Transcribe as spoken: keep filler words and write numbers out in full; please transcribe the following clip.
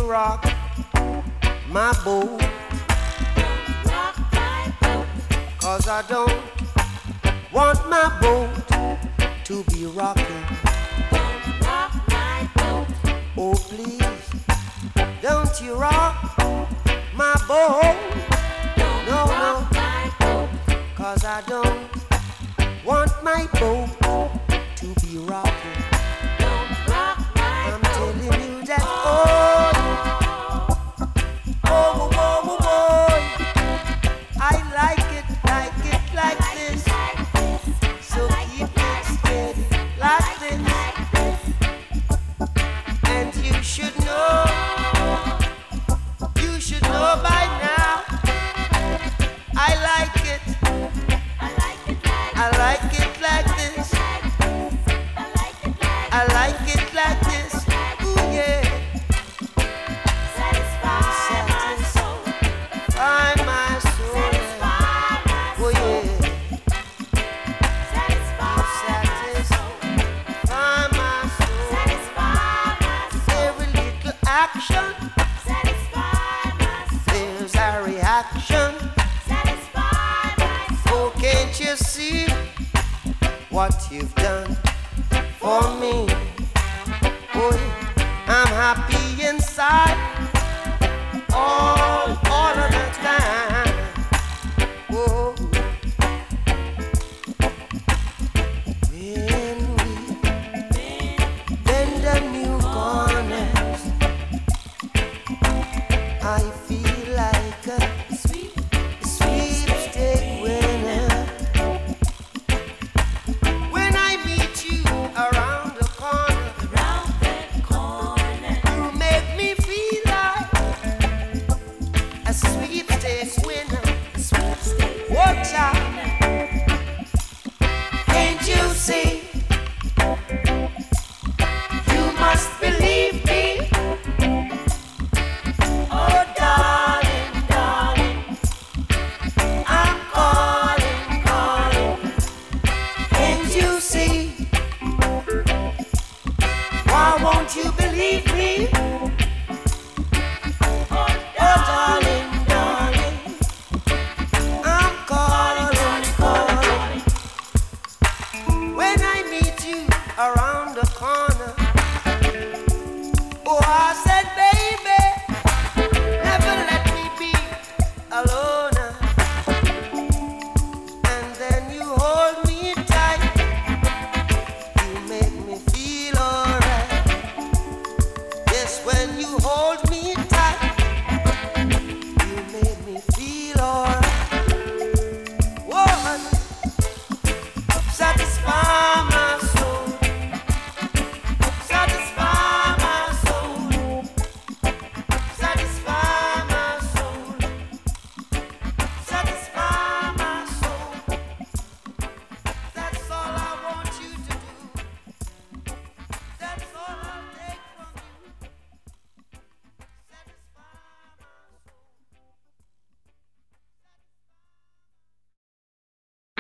rock my boat. Rock my boat. Cause I don't want my boat to be rocking. Don't rock my boat. Oh please, don't you rock my boat. Don't No, rock no. my boat. Cause I don't want my boat to be rocking. Don't rock my I'm boat. telling you that, oh, oh, oh, oh, oh, oh. I like it, like it, like this. So keep it steady, like this. And you should know, you should know by now. I like it, I like it like I like it like this. I like it like I like it like this. Ooh yeah. satisfy my soul. Find my soul. Satisfy my Oh soul. yeah. Satisfy my soul. Find my soul. Satisfy my soul. Every little action, Satisfy my soul. there's a reaction. Satisfy my soul. Oh, can't you see what you've done for me? Oh, yeah. I'm happy inside all, all of the time. Oh, when we bend the new corners, I feel like a Sweet sweepstake winner. When I meet you around the corner, around that corner. you make me feel like a sweepstakes winner. Sweepstakes. Watch out, can't you see? You must believe me. Oh, darling, darling, I'm calling, calling. Can't you see? Why won't you believe me? Oh, darling, darling, I'm calling, calling. When I meet you around the corner, oh,